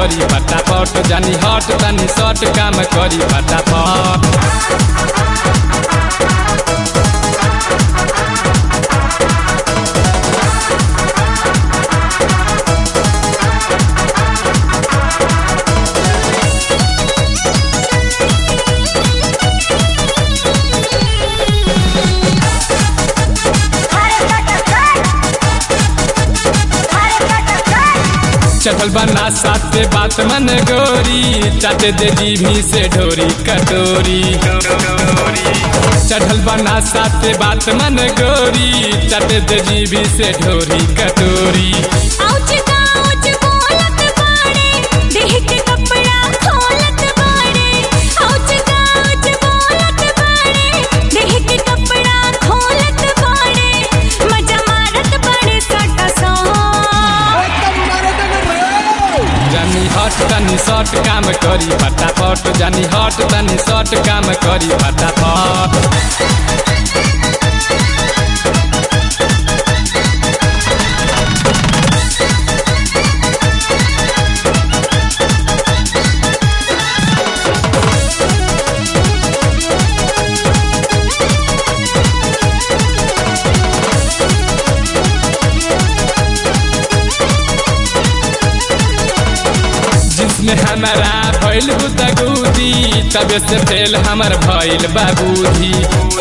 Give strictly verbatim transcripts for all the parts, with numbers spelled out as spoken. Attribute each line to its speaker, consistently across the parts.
Speaker 1: करी फटाफट जानी हट तनी सट काम करी फटाफट। चढ़ल बना साथे बात मन गोरी चाटे दे जीभी से ढोरी कटोरी। चढ़ल बना साथे बात मन गोरी चाटे दे जीभी से ढोरी कटोरी। तनी सट काम करी फटाफट जानी हट तनी सट काम करी फटाफट। जिसमें हमारा भइल गुदगुदी तबे से फेल हमर भइल बाबूजी।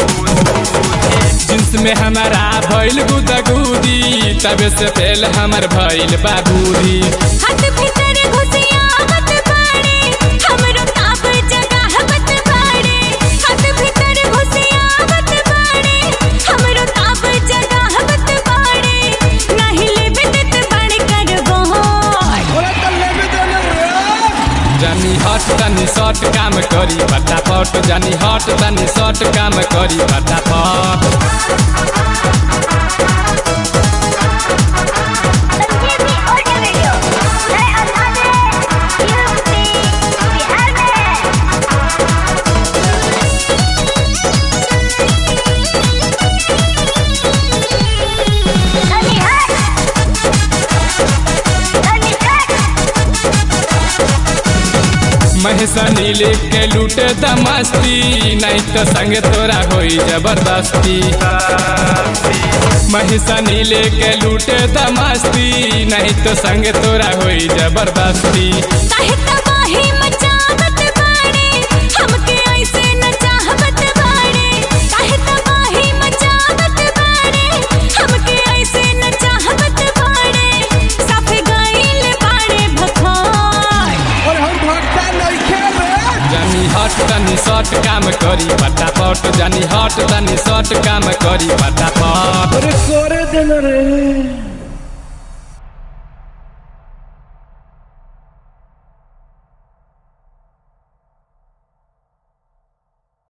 Speaker 1: जिसमें हमारा भइल गुदगुदी तबे से फेल हमर भइल बाबूजी।
Speaker 2: हाथ भीतर घुसिया मत पाड़े हमरो ताप जगह मत पाड़े। हाथ भीतर घुसिया मत पाड़े हमरो ताप जगह मत पाड़े। नहीं लेबे त बड़ करबो
Speaker 1: जानी हट तनी सट काम करी फटाफट जानी हट तनी सट काम करी फटाफट। महेशा नीले के लूटे दमस्ती नहीं तो संग तोरा होई जबरदस्ती। महेशा नीले के लूटे दमस्ती नहीं तो संग तोरा होई जबरदस्ती।
Speaker 2: काहे तबाही मचावत बाड़े हमके ऐसे न चाहवत बाड़े। काहे तबाही मचावत बाड़े हमके ऐसे न चाहवत बाड़े। साफ गइल बाड़े भखार
Speaker 3: और हम भक्ता नइखे रे।
Speaker 1: जानी हट तनी सट काम करी फटाफट जानी हट तनी सट काम करी फटाफट।
Speaker 3: अरे करे देना रे।